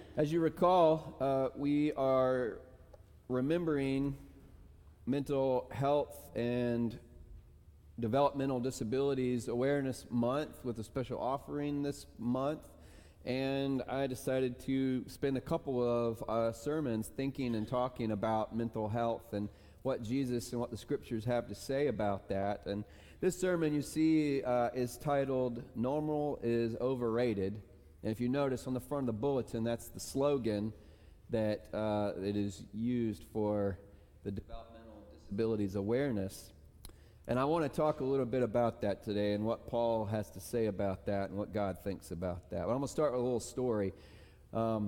As you recall, we are remembering Mental Health and Developmental Disabilities Awareness Month with a special offering this month. And I decided to spend a couple of sermons thinking and talking about mental health and what Jesus and what the scriptures have to say about that. And this sermon, you see, is titled, "Normal is Overrated." And if you notice on the front of the bulletin, that's the slogan that it is used for the Developmental Disabilities Awareness. And I want to talk a little bit about that today and what Paul has to say about that and what God thinks about that. But I'm going to start with a little story. I've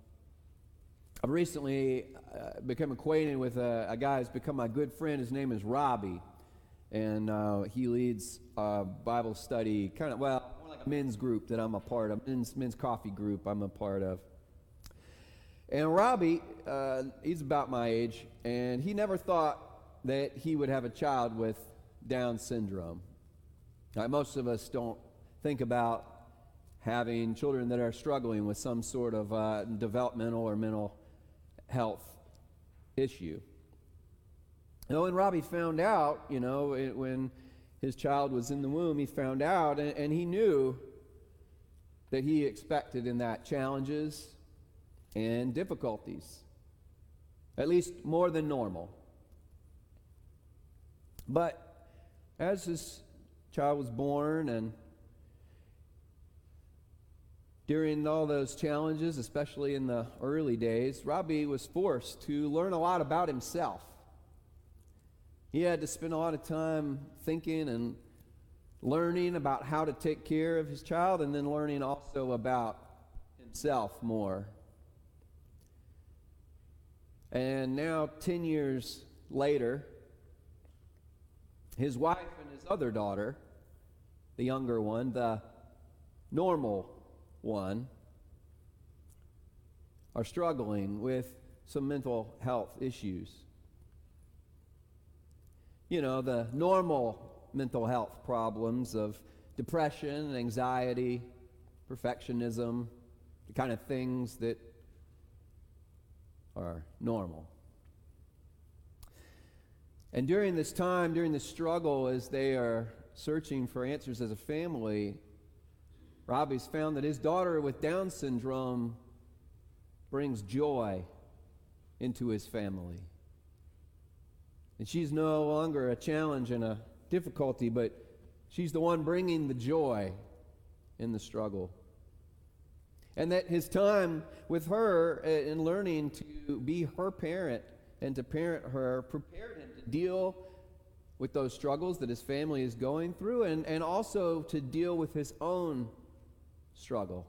recently become acquainted with a guy who's become my good friend. His name is Robbie. And he leads a Bible study, more like a men's group that I'm a part of, men's coffee group I'm a part of. And Robbie, he's about my age, and he never thought that he would have a child with Down syndrome. Now, most of us don't think about having children that are struggling with some sort of developmental or mental health issue. When Robbie found out, when his child was in the womb, he found out, and he knew that he expected in that challenges and difficulties, at least more than normal. But as his child was born, and during all those challenges, especially in the early days, Robbie was forced to learn a lot about himself. He had to spend a lot of time thinking and learning about how to take care of his child, and then learning also about himself more. And now, 10 years later, his wife and his other daughter, the younger one, the normal one, are struggling with some mental health issues. The normal mental health problems of depression, anxiety, perfectionism, the kind of things that are normal. And during this time, during this struggle, as they are searching for answers as a family, Robbie's found that his daughter with Down syndrome brings joy into his family. And she's no longer a challenge and a difficulty, but she's the one bringing the joy in the struggle. And that his time with her in learning to be her parent and to parent her prepared him to deal with those struggles that his family is going through, and also to deal with his own struggle.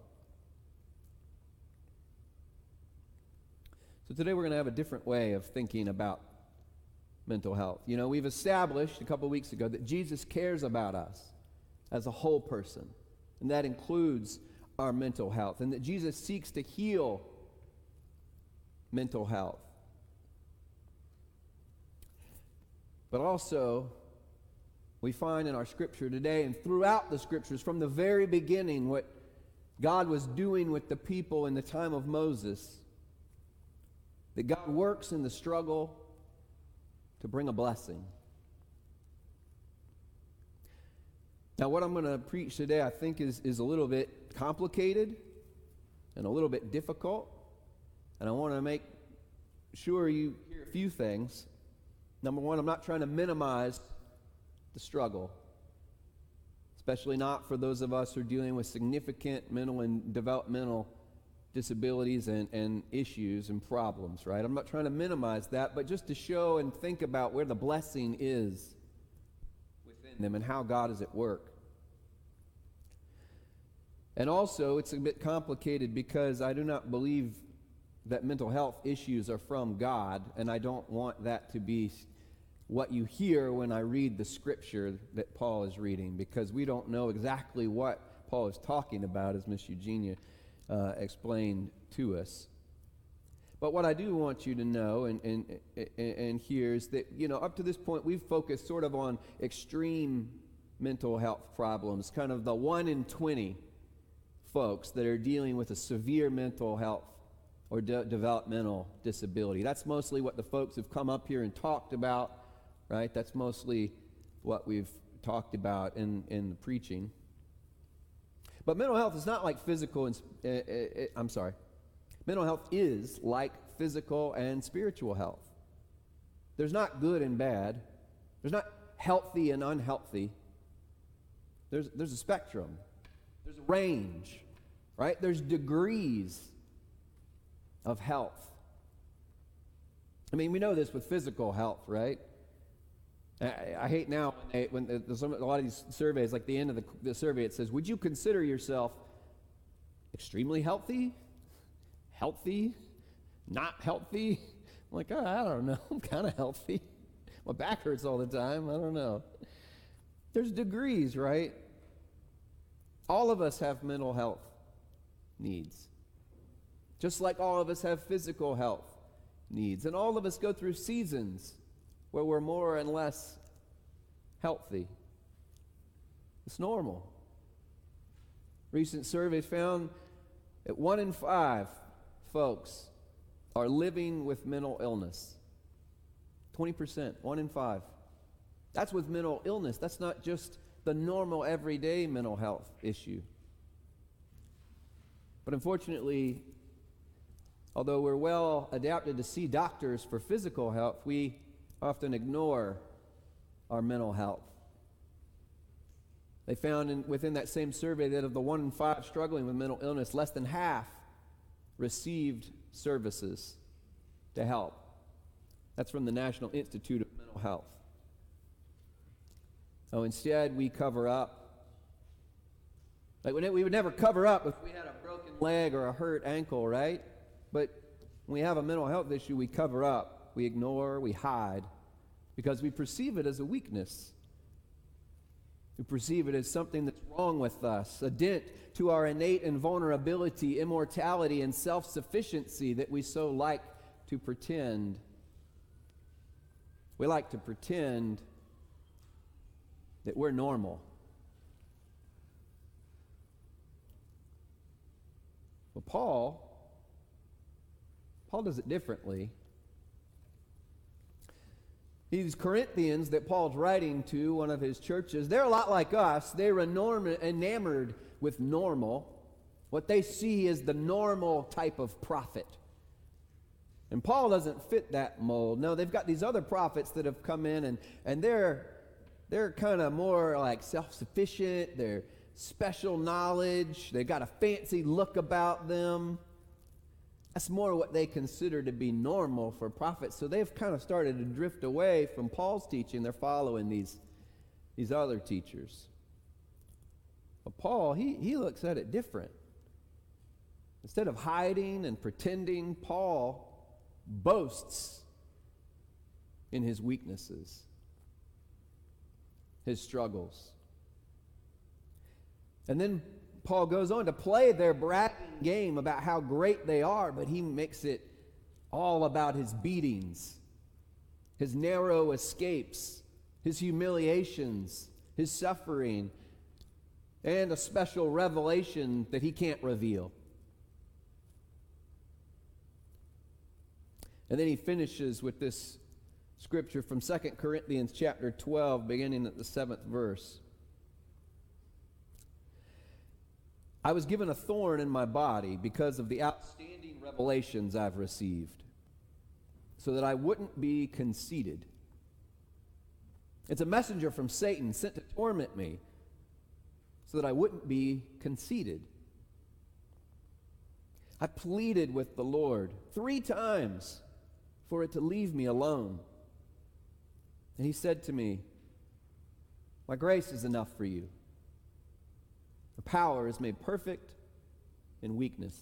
So today we're going to have a different way of thinking about mental health. We've established a couple weeks ago that Jesus cares about us as a whole person, and that includes our mental health, and that Jesus seeks to heal mental health. But also, we find in our scripture today and throughout the scriptures from the very beginning what God was doing with the people in the time of Moses, that God works in the struggle to bring a blessing. Now, what I'm going to preach today, I think, is a little bit complicated and a little bit difficult. And I want to make sure you hear a few things. Number one, I'm not trying to minimize the struggle, especially not for those of us who are dealing with significant mental and developmental disabilities and issues and problems, right? I'm not trying to minimize that, but just to show and think about where the blessing is within them and how God is at work. And also, it's a bit complicated because I do not believe that mental health issues are from God, and I don't want that to be what you hear when I read the scripture that Paul is reading, because we don't know exactly what Paul is talking about, as Miss Eugenia explained to us. But what I do want you to know and hear is that, up to this point, we've focused sort of on extreme mental health problems, kind of the 1 in 20 folks that are dealing with a severe mental health or developmental disability. That's mostly what the folks have come up here and talked about, right? That's mostly what we've talked about in the preaching. But mental health is not like physical mental health is like physical and spiritual health. There's not good and bad. There's not healthy and unhealthy. There's a spectrum. There's a range, right? There's degrees of health. I mean, we know this with physical health, right? I hate now when a lot of these surveys, like the end of the survey, it says, would you consider yourself extremely healthy, not healthy? I'm like, I don't know. I'm kind of healthy. My back hurts all the time. I don't know. There's degrees, right? All of us have mental health needs, just like all of us have physical health needs. And all of us go through seasons where we're more and less healthy. It's normal. Recent surveys found that 1 in 5 folks are living with mental illness. 20%, 1 in 5. That's with mental illness. That's not just the normal everyday mental health issue. But unfortunately, although we're well adapted to see doctors for physical health, we often ignore our mental health. They found within that same survey that of the 1 in 5 struggling with mental illness, less than half received services to help. That's from the National Institute of Mental Health. So instead, we cover up. Like we would never cover up if we had a broken leg or a hurt ankle, right? But when we have a mental health issue, we cover up, we ignore, we hide, because we perceive it as a weakness. We perceive it as something that's wrong with us, a dent to our innate invulnerability, immortality, and self-sufficiency that we so like to pretend. We like to pretend that we're normal. Well, Paul does it differently. These Corinthians that Paul's writing to, one of his churches, they're a lot like us. They're enamored with normal. What they see is the normal type of prophet. And Paul doesn't fit that mold. No, they've got these other prophets that have come in, and they're kind of more like self-sufficient. They're special knowledge. They've got a fancy look about them. That's more what they consider to be normal for prophets. So they've kind of started to drift away from Paul's teaching. They're following these other teachers. But Paul, he looks at it different. Instead of hiding and pretending, Paul boasts in his weaknesses, his struggles. And then Paul goes on to play their bragging game about how great they are, but he makes it all about his beatings, his narrow escapes, his humiliations, his suffering, and a special revelation that he can't reveal. And then he finishes with this scripture from 2 Corinthians chapter 12, beginning at the 7th verse. I was given a thorn in my body because of the outstanding revelations I've received, so that I wouldn't be conceited. It's a messenger from Satan sent to torment me, so that I wouldn't be conceited. I pleaded with the Lord 3 times for it to leave me alone. And he said to me, my grace is enough for you. The power is made perfect in weakness.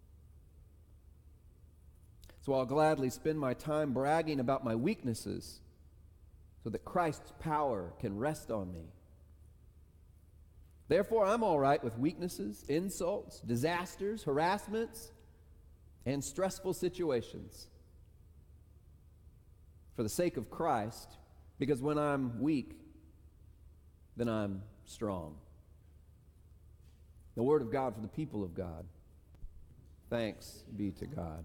So I'll gladly spend my time bragging about my weaknesses so that Christ's power can rest on me. Therefore, I'm all right with weaknesses, insults, disasters, harassments, and stressful situations for the sake of Christ, because when I'm weak, then I'm strong. The word of God for the people of God. Thanks be to God.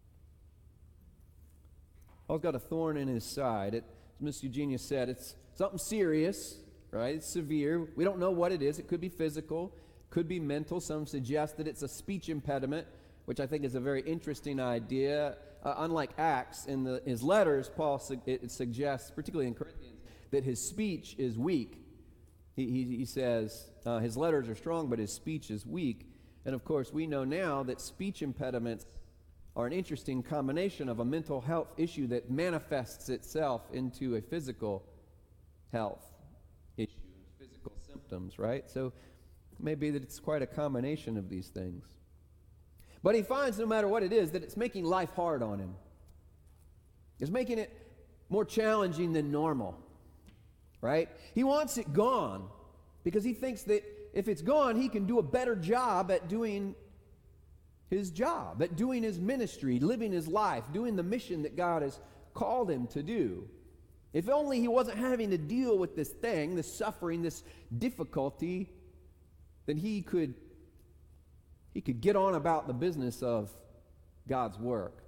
Paul's got a thorn in his side. As Miss Eugenia said, it's something serious, right? It's severe. We don't know what it is. It could be physical, could be mental. Some suggest that it's a speech impediment, which I think is a very interesting idea. Unlike Acts, in his letters, Paul it suggests, particularly in Corinthians, that his speech is weak. He says his letters are strong, but his speech is weak. And of course, we know now that speech impediments are an interesting combination of a mental health issue that manifests itself into a physical health issue, physical symptoms, right? So it may be that it's quite a combination of these things. But he finds, no matter what it is, that it's making life hard on him. It's making it more challenging than normal, right? He wants it gone because he thinks that if it's gone, he can do a better job at doing his job, at doing his ministry, living his life, doing the mission that God has called him to do. If only he wasn't having to deal with this thing, this suffering, this difficulty, then he could get on about the business of God's work.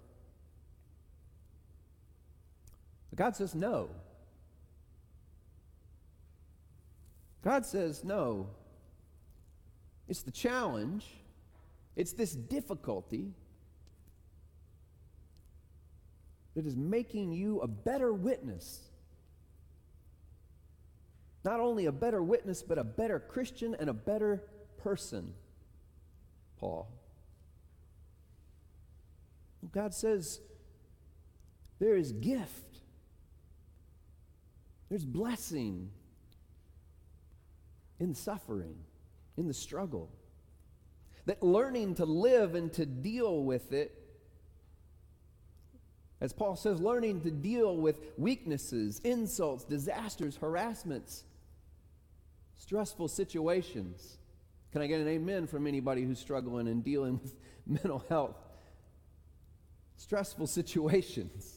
But God says no. God says no. It's the challenge. It's this difficulty that is making you a better witness. Not only a better witness, but a better Christian and a better person, Paul. God says there is gift. There's blessing in suffering, in the struggle. That learning to live and to deal with it, as Paul says, learning to deal with weaknesses, insults, disasters, harassments, stressful situations. Can I get an amen from anybody who's struggling and dealing with mental health? Stressful situations.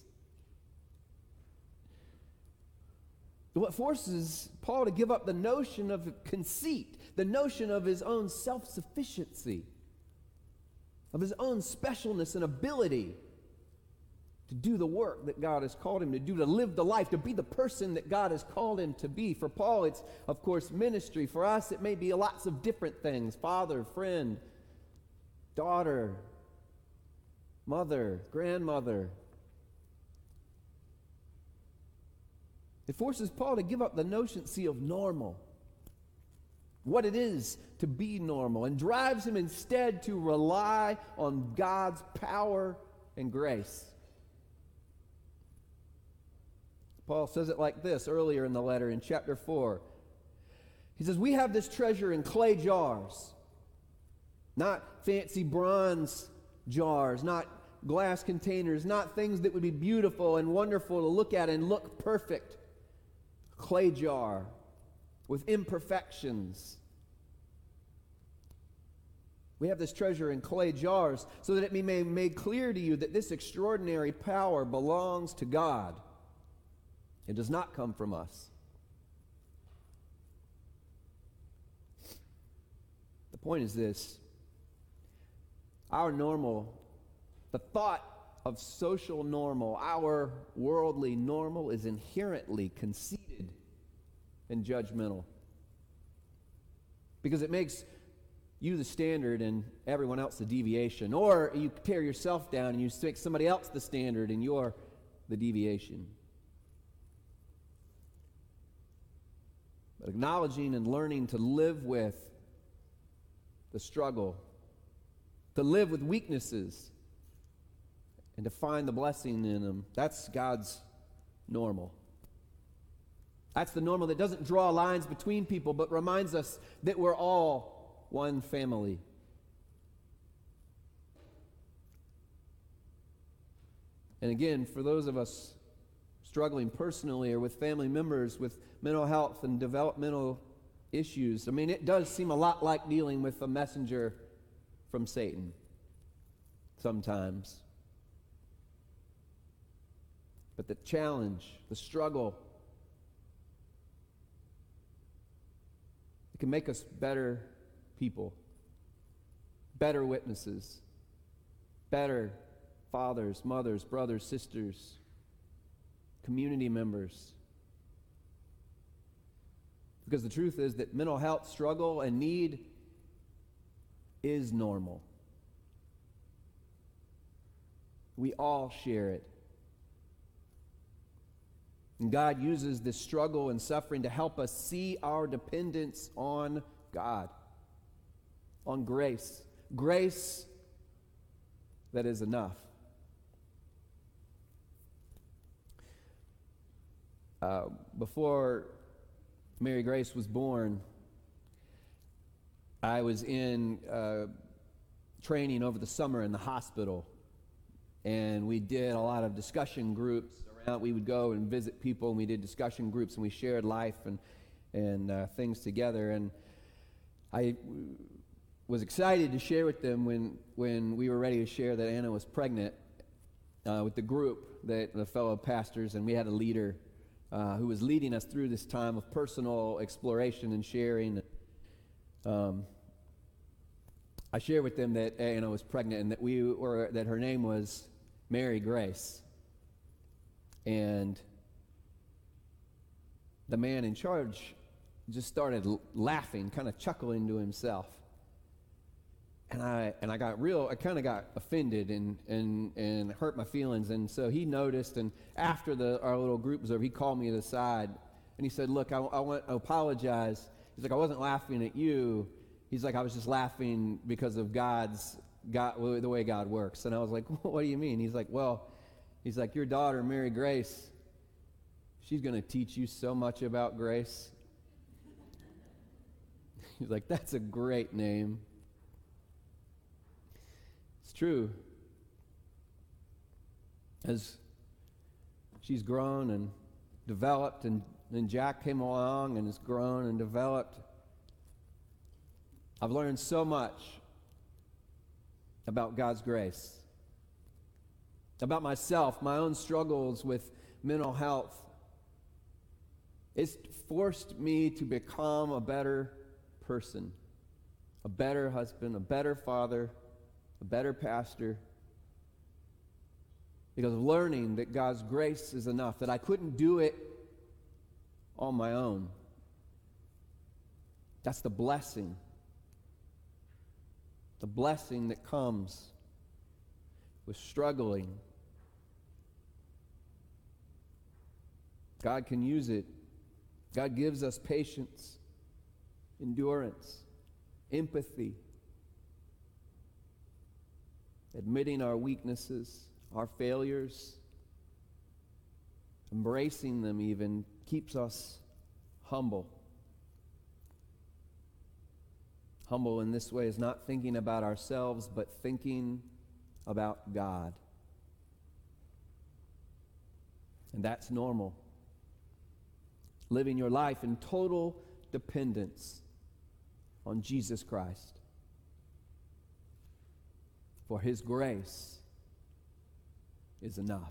What forces Paul to give up the notion of conceit, the notion of his own self-sufficiency, of his own specialness and ability to do the work that God has called him to do, to live the life, to be the person that God has called him to be. For Paul, it's, of course, ministry. For us, it may be lots of different things: father, friend, daughter, mother, grandmother. It forces Paul to give up the notion of normal, what it is to be normal, and drives him instead to rely on God's power and grace. Paul says it like this earlier in the letter in chapter 4. He says, we have this treasure in clay jars, not fancy bronze jars, not glass containers, not things that would be beautiful and wonderful to look at and look perfect. Clay jar with imperfections. We have this treasure in clay jars so that it may be made clear to you that this extraordinary power belongs to God. It does not come from us. The point is this: our normal, the thought of social normal, our worldly normal, is inherently conceited and judgmental. Because it makes you the standard and everyone else the deviation. Or you tear yourself down and you make somebody else the standard and you're the deviation. But acknowledging and learning to live with the struggle, to live with weaknesses, and to find the blessing in them, that's God's normal. That's the normal that doesn't draw lines between people, but reminds us that we're all one family. And again, for those of us struggling personally or with family members with mental health and developmental issues, I mean, it does seem a lot like dealing with a messenger from Satan sometimes. But the challenge, the struggle, it can make us better people, better witnesses, better fathers, mothers, brothers, sisters, community members. Because the truth is that mental health struggle and need is normal. We all share it. And God uses this struggle and suffering to help us see our dependence on God, on grace. Grace that is enough. Before Mary Grace was born, I was in training over the summer in the hospital, and we did a lot of discussion groups around. We would go and visit people, and we did discussion groups, and we shared life and things together. And I was excited to share with them when we were ready to share that Anna was pregnant with the group, the fellow pastors, and we had a leader who was leading us through this time of personal exploration and sharing. I shared with them that Anna was pregnant and that her name was Mary Grace. And the man in charge just started laughing, kind of chuckling to himself. And I kind of got offended and hurt my feelings. And so he noticed, and after our little group was over, he called me to the side, and he said, "Look, I want to apologize." He's like, "I wasn't laughing at you." He's like, "I was just laughing because of the way God works." And I was like, "What do you mean?" He's like, "Your daughter, Mary Grace, she's going to teach you so much about grace." He's like, "That's a great name." It's true. As she's grown and developed, and then Jack came along and has grown and developed, I've learned so much about God's grace, about myself, my own struggles with mental health. It's forced me to become a better person, a better husband, a better father, a better pastor, because of learning that God's grace is enough, that I couldn't do it on my own. That's the blessing that comes with struggling. God can use it. God gives us patience, endurance, empathy, admitting our weaknesses, our failures, embracing them even, keeps us humble. Humble in this way is not thinking about ourselves, but thinking about God. And that's normal. Living your life in total dependence on Jesus Christ. For His grace is enough.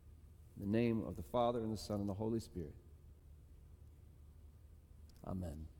In the name of the Father, and the Son, and the Holy Spirit. Amen.